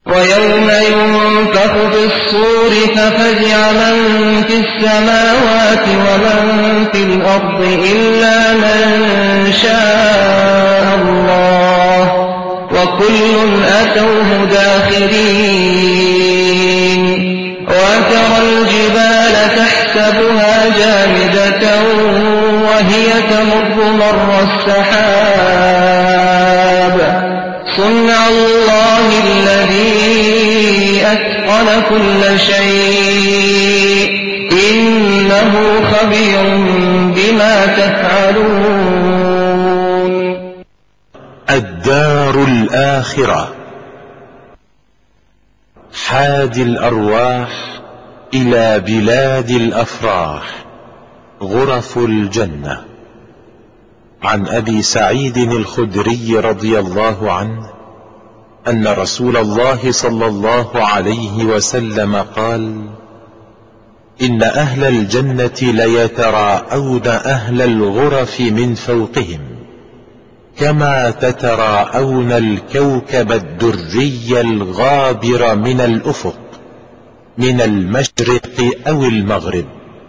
ويوم ينفخ في الصور ففزع من في السماوات ومن في الأرض إلا من شاء الله وكل أتوه داخرين. وترى الجبال تحسبها جامدة وهي تمر مر السحاب صنع الله الذي أتقن كل شيء إنه خبير بما تفعلون. الدار الآخرة. حادي الأرواح إلى بلاد الأفراح، غرف الجنة. عن أبي سعيد الخدري رضي الله عنه أن رسول الله صلى الله عليه وسلم قال: إن أهل الجنة ليتراءون أهل الغرف من فوقهم كما تتراءون الكوكب الدري الغابر من الأفق من المشرق أو المغرب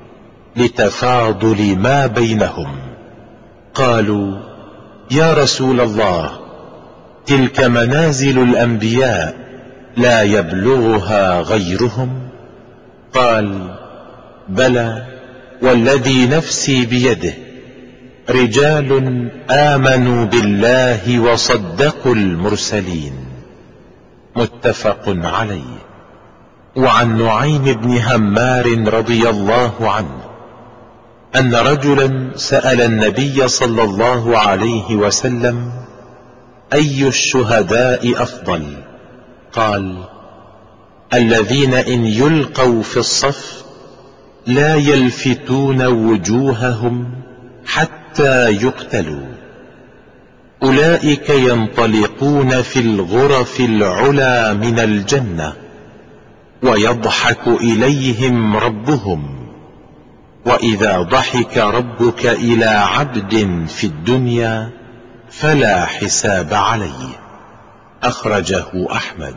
لتفاضل ما بينهم. قالوا: يا رسول الله، تلك منازل الأنبياء لا يبلغها غيرهم؟ قال: بلى، والذي نفسي بيده، رجال آمنوا بالله وصدقوا المرسلين. متفق عليه. وعن نعيم بن همار رضي الله عنه أن رجلا سأل النبي صلى الله عليه وسلم: أي الشهداء أفضل؟ قال: الذين إن يلقوا في الصف لا يلفتون وجوههم حتى يقتلوا، أولئك ينطلقون في الغرف العلى من الجنة ويضحك إليهم ربهم، وإذا ضحك ربك إلى عبد في الدنيا فلا حساب عليه. أخرجه أحمد.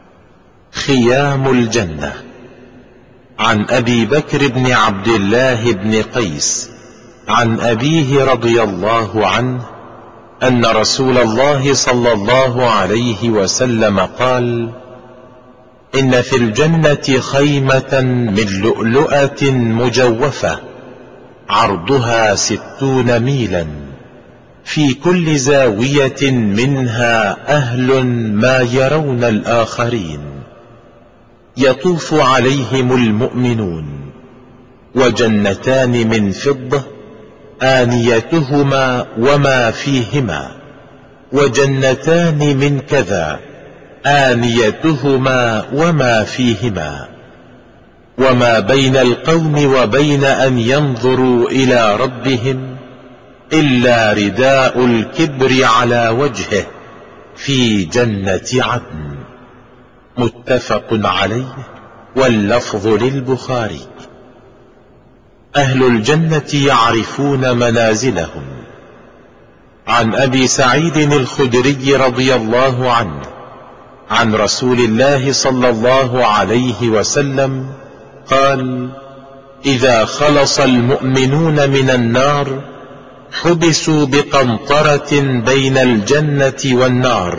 خيام الجنة. عن أبي بكر بن عبد الله بن قيس عن أبيه رضي الله عنه أن رسول الله صلى الله عليه وسلم قال: إن في الجنة خيمة من لؤلؤة مجوفة عرضها 60 ميلا، في كل زاوية منها أهل ما يرون الآخرين، يطوف عليهم المؤمنون. وجنتان من فضة آنيتهما وما فيهما، وجنتان من كذا آنيتهما وما فيهما. وما بين القوم وبين أن ينظروا إلى ربهم إلا رداء الكبر على وجهه في جنة عدن. متفق عليه، واللفظ للبخاري. أهل الجنة يعرفون منازلهم. عن أبي سعيد الخدري رضي الله عنه عن رسول الله صلى الله عليه وسلم قال: إذا خلص المؤمنون من النار حبسوا بقنطرة بين الجنة والنار،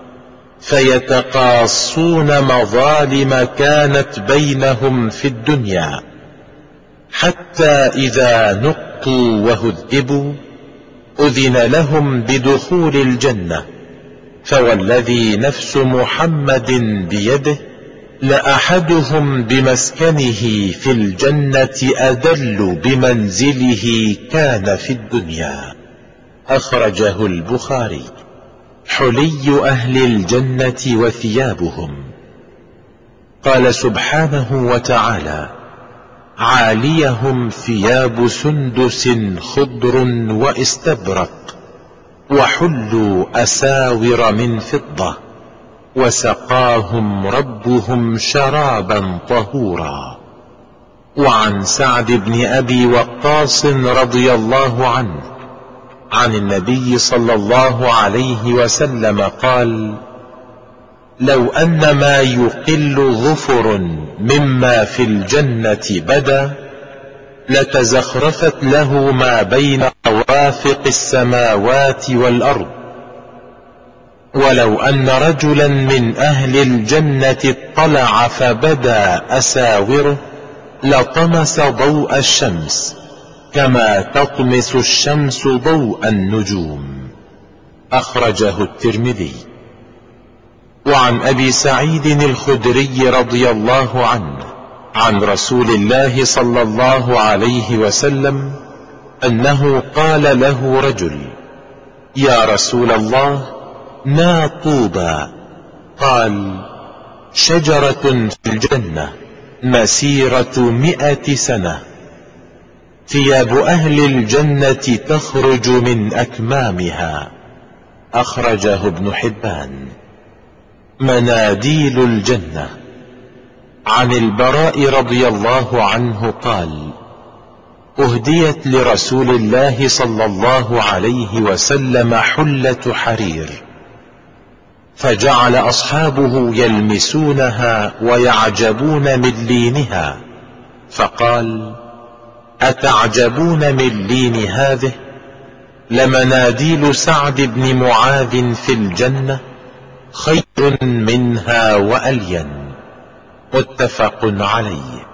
فيتقاصون مظالم كانت بينهم في الدنيا، حتى إذا نقوا وهذبوا أذن لهم بدخول الجنة. فوالذي نفس محمد بيده لأحدهم بمسكنه في الجنة أدل بمنزله كان في الدنيا. أخرجه البخاري. حلي أهل الجنة وثيابهم. قال سبحانه وتعالى: عاليهم ثياب سندس خضر واستبرق، وحلوا أساور من فضة، وسقاهم ربهم شرابا طهورا. وعن سعد بن أبي وقاص رضي الله عنه عن النبي صلى الله عليه وسلم قال: لو أن ما يقل ظفر مما في الجنة بدا لتزخرفت له ما بين روافق السماوات والأرض. ولو أن رجلا من أهل الجنة اطلع فبدا أساوره لطمس ضوء الشمس كما تطمس الشمس ضوء النجوم. أخرجه الترمذي. وعن أبي سعيد الخدري رضي الله عنه عن رسول الله صلى الله عليه وسلم أنه قال له رجل: يا رسول الله، ما طوبى؟ قال: شجرة في الجنة مسيرة 100 سنة، ثياب أهل الجنة تخرج من أكمامها. أخرجه ابن حبان. مناديل الجنة. عن البراء رضي الله عنه قال: أهديت لرسول الله صلى الله عليه وسلم حلة حرير، فجعل أصحابه يلمسونها ويعجبون من لينها، فقال: أتعجبون من لين هذه؟ لمناديل سعد بن معاذ في الجنة خير منها وألين. متفق عليه.